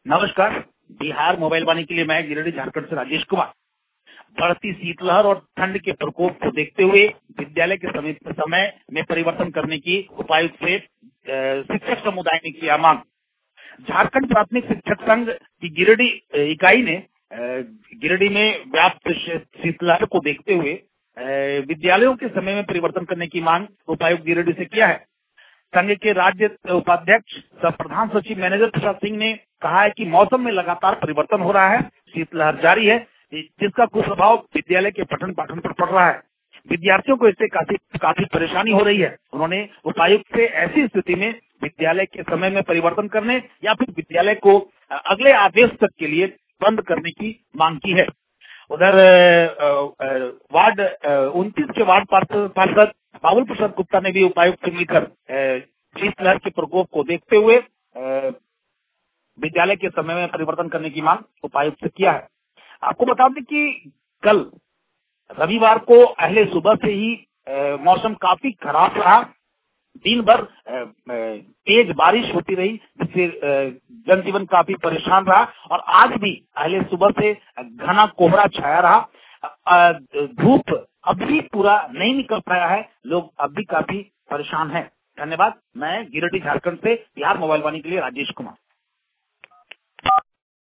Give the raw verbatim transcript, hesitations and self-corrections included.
नमस्कार। बिहार मोबाइल वाणी के लिए मैं गिरिडीह झारखंड से राजेश कुमार। बढ़ती शीतलहर और ठंड के प्रकोप को देखते हुए विद्यालय के समय समय में परिवर्तन करने की उपायुक्त से शिक्षक समुदाय ने किया मांग। झारखंड प्राथमिक शिक्षक संघ की गिरिडीह इकाई ने गिरिडीह में व्याप्त शीतलहर को देखते हुए विद्यालयों के समय में परिवर्तन करने की मांग उपायुक्त गिरिडीह से किया है। संघ के राज्य उपाध्यक्ष सह प्रधान सचिव मैनेजर प्रसाद सिंह ने कहा है कि मौसम में लगातार परिवर्तन हो रहा है, शीतलहर जारी है, जिसका कुप्रभाव विद्यालय के पठन पाठन पर पड़ रहा है। विद्यार्थियों को इससे काफी काफी परेशानी हो रही है। उन्होंने उपायुक्त से ऐसी स्थिति में विद्यालय के समय में परिवर्तन करने या फिर विद्यालय को अगले आदेश तक के लिए बंद करने की मांग की है। उधर वार्ड उनतीस के वार्ड पार्षद बाबुल प्रसाद गुप्ता ने भी उपायुक्त से मिलकर शीतलहर के प्रकोप को देखते हुए विद्यालय के समय में परिवर्तन करने की मांग उपायुक्त से किया है। आपको बता दें कि कल रविवार को अहले सुबह से ही मौसम काफी खराब रहा। दिन भर तेज बारिश होती रही, जिससे जनजीवन काफी परेशान रहा और आज भी अहले सुबह से घना कोहरा छाया रहा। धूप अब भी पूरा नहीं निकल पाया है, लोग अब भी काफी परेशान हैं। धन्यवाद। मैं गिरिडीह झारखंड से बिहार मोबाइल वाणी के लिए राजेश कुमार।